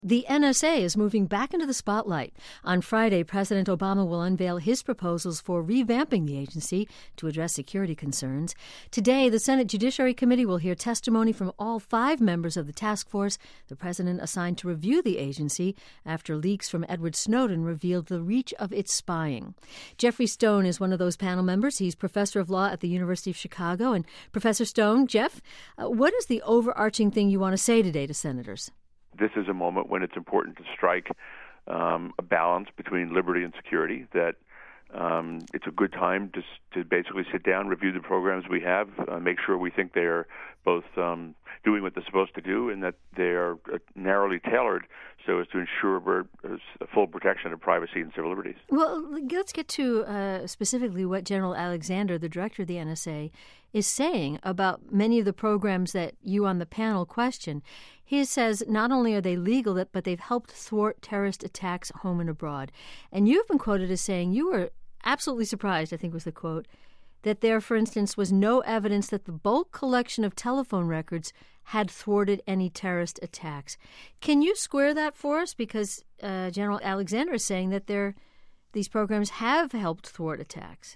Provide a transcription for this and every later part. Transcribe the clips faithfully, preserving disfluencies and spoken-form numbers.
The N S A is moving back into the spotlight. On Friday, President Obama will unveil his proposals for revamping the agency to address security concerns. Today, the Senate Judiciary Committee will hear testimony from all five members of the task force the president assigned to review the agency after leaks from Edward Snowden revealed the reach of its spying. Jeffrey Stone is one of those panel members. He's professor of law at the University of Chicago. And Professor Stone, Jeff, uh, what is the overarching thing you want to say today to senators? This is a moment when it's important to strike um, a balance between liberty and security, that um, it's a good time to, to basically sit down, review the programs we have, uh, make sure we think they're both um, doing what they're supposed to do and that they are uh, narrowly tailored so as to ensure a full protection of privacy and civil liberties. Well, let's get to uh, specifically what General Alexander, the director of the N S A, is saying about many of the programs that you on the panel question. He says not only are they legal, but they've helped thwart terrorist attacks home and abroad. And you've been quoted as saying you were absolutely surprised, I think was the quote, that there, for instance, was no evidence that the bulk collection of telephone records had thwarted any terrorist attacks. Can you square that for us? Because uh, General Alexander is saying that there, these programs have helped thwart attacks.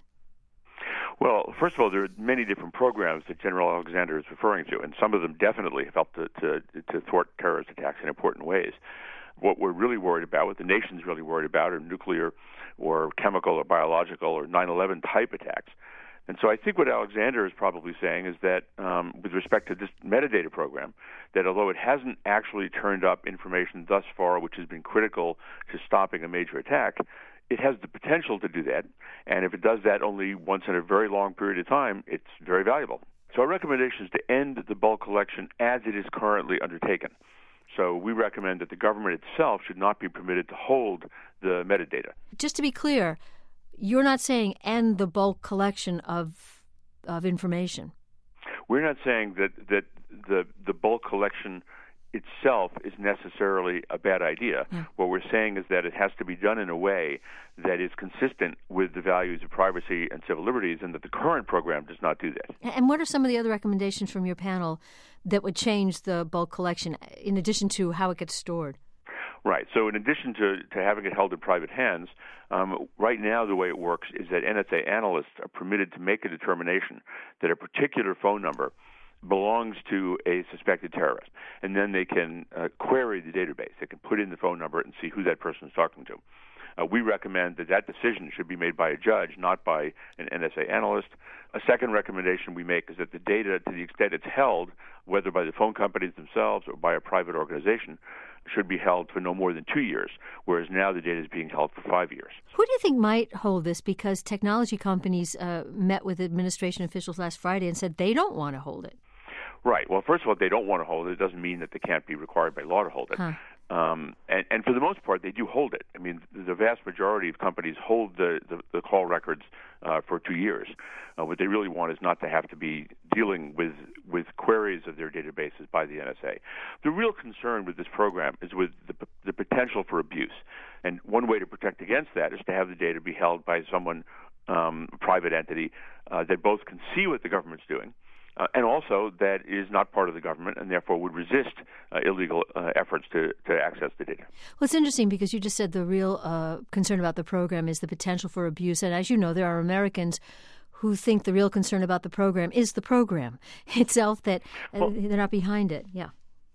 Well, first of all, there are many different programs that General Alexander is referring to, and some of them definitely have helped to, to, to thwart terrorist attacks in important ways. What we're really worried about, what the nation's really worried about, are nuclear or chemical or biological or nine eleven type attacks. And so I think what Alexander is probably saying is that um, with respect to this metadata program, that although it hasn't actually turned up information thus far which has been critical to stopping a major attack, it has the potential to do that. And if it does that only once in a very long period of time, it's very valuable. So our recommendation is to end the bulk collection as it is currently undertaken. So we recommend that the government itself should not be permitted to hold the metadata. Just to be clear, you're not saying end the bulk collection of of information. We're not saying that, that the the bulk collection itself is necessarily a bad idea. Yeah. What we're saying is that it has to be done in a way that is consistent with the values of privacy and civil liberties, and that the current program does not do that. And what are some of the other recommendations from your panel that would change the bulk collection, in addition to how it gets stored? Right. So in addition to, to having it held in private hands, um, right now the way it works is that N S A analysts are permitted to make a determination that a particular phone number belongs to a suspected terrorist. And then they can uh, query the database. They can put in the phone number and see who that person is talking to. Uh, we recommend that that decision should be made by a judge, not by an N S A analyst. A second recommendation we make is that the data, to the extent it's held, whether by the phone companies themselves or by a private organization, should be held for no more than two years, whereas now the data is being held for five years. Who do you think might hold this? Because technology companies uh, met with administration officials last Friday and said they don't want to hold it. Right. Well, first of all, they don't want to hold it. It doesn't mean that they can't be required by law to hold it. Huh. Um, and, and for the most part, they do hold it. I mean, the vast majority of companies hold the, the, the call records uh, for two years. Uh, what they really want is not to have to be dealing with, with queries of their databases by the N S A. The real concern with this program is with the, the potential for abuse. And one way to protect against that is to have the data be held by someone, um, a private entity, uh, that both can see what the government's doing, Uh, and also that is not part of the government and therefore would resist uh, illegal uh, efforts to, to access the data. Well, it's interesting because you just said the real uh, concern about the program is the potential for abuse. And as you know, there are Americans who think the real concern about the program is the program itself, that uh, well, they're not behind it. Yeah.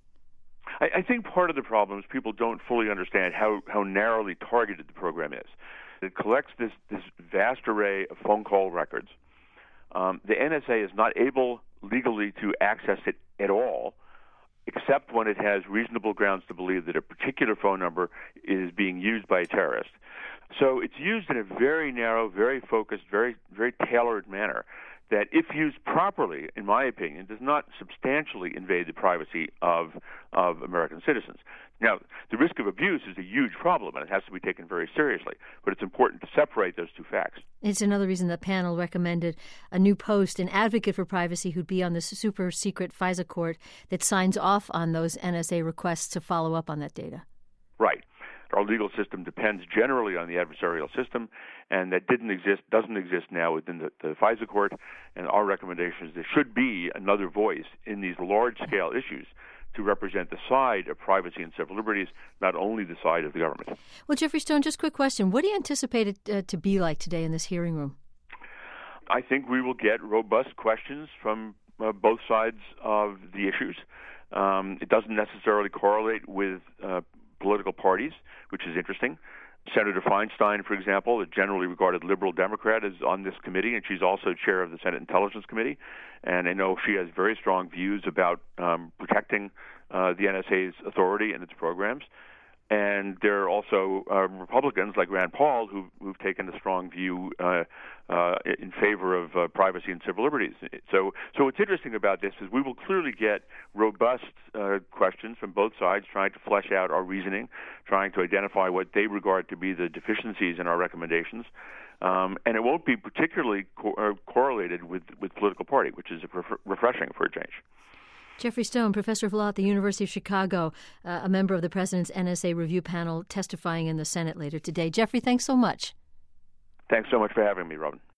I, I think part of the problem is people don't fully understand how, how narrowly targeted the program is. It collects this, this vast array of phone call records. Um, the N S A is not able legally to access it at all, except when it has reasonable grounds to believe that a particular phone number is being used by a terrorist. So it's used in a very narrow, very focused, very very tailored manner that, if used properly, in my opinion, does not substantially invade the privacy of of American citizens. Now, the risk of abuse is a huge problem, and it has to be taken very seriously, but it's important to separate those two facts. It's another reason the panel recommended a new post, an advocate for privacy who'd be on the super-secret FISA court that signs off on those N S A requests to follow up on that data. Right. Our legal system depends generally on the adversarial system, and that didn't exist, doesn't exist now within the, the FISA court. And our recommendation is there should be another voice in these large-scale issues to represent the side of privacy and civil liberties, not only the side of the government. Well, Jeffrey Stone, just a quick question. What do you anticipate it uh, to be like today in this hearing room? I think we will get robust questions from uh, both sides of the issues. Um, it doesn't necessarily correlate with uh, political parties, which is interesting. Senator Feinstein, for example, a generally regarded liberal Democrat, is on this committee, and she's also chair of the Senate Intelligence Committee. And I know she has very strong views about um, protecting uh, the N S A's authority and its programs. And there are also uh, Republicans like Rand Paul who, who've taken a strong view uh, uh, in favor of uh, privacy and civil liberties. So, so what's interesting about this is we will clearly get robust uh, questions from both sides, trying to flesh out our reasoning, trying to identify what they regard to be the deficiencies in our recommendations. Um, and it won't be particularly co- uh, correlated with, with political party, which is ref- refreshing for a change. Jeffrey Stone, professor of law at the University of Chicago, uh, a member of the President's N S A review panel, testifying in the Senate later today. Jeffrey, thanks so much. Thanks so much for having me, Robin.